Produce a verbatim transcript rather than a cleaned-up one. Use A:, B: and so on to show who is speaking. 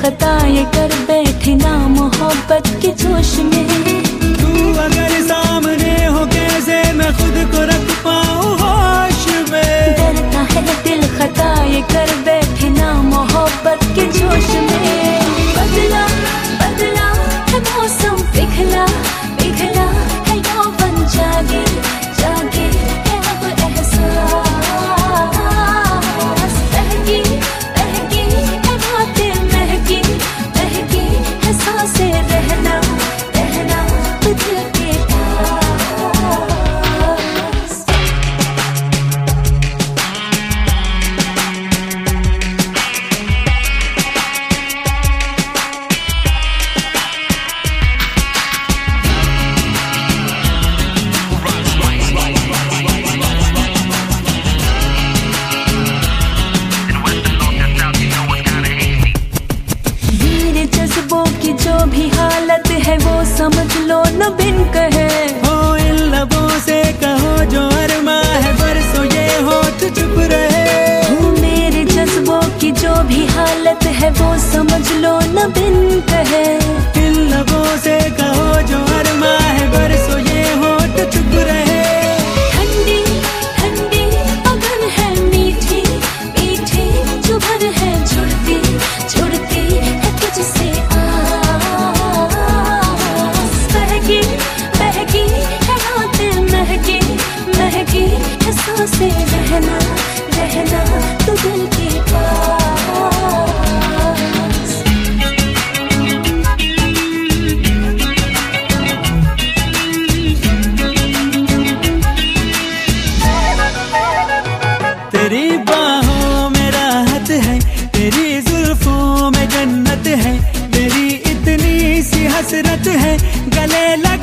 A: खता ये कर बैठे ना मोहब्बत के जोश में।
B: तू अगर सामने हो कैसे मैं खुद को रख पाऊं होश में।
A: डरता है दिल खता ये कर बैठे ना मोहब्बत के जोश में। बदला बदला है मौसम, पिघला पिघला है यौवन, जागे जागे है अब एहसास। बहकी बहकी है बातें, महकी महकी है सांसें, रहना रहना दिल के पास। जज्बों की जो भी हालत है वो समझ लो न बिन कहे।
B: हो इन लबों से कहो जो अरमा है, बरसों ये होठ चुप रहे।
A: हो मेरे जज्बों की जो भी हालत है वो समझ लो न बिन कहे।
B: इन लबों से कहो जो अरमा है, बरसों ये होठ चुप रहे।
A: ठंडी ठंडी अगन है, मीठी मीठी चुभन है, छुड़ती छुड़ती है तुझसे आस। बहकी बहकी है बातें, महकी महकी है सांसें, रहना रहना तू दिल के पास।
B: तेरी बाहों में राहत है, तेरी जुल्फों में जन्नत है, तेरी इतनी सी हसरत है, गले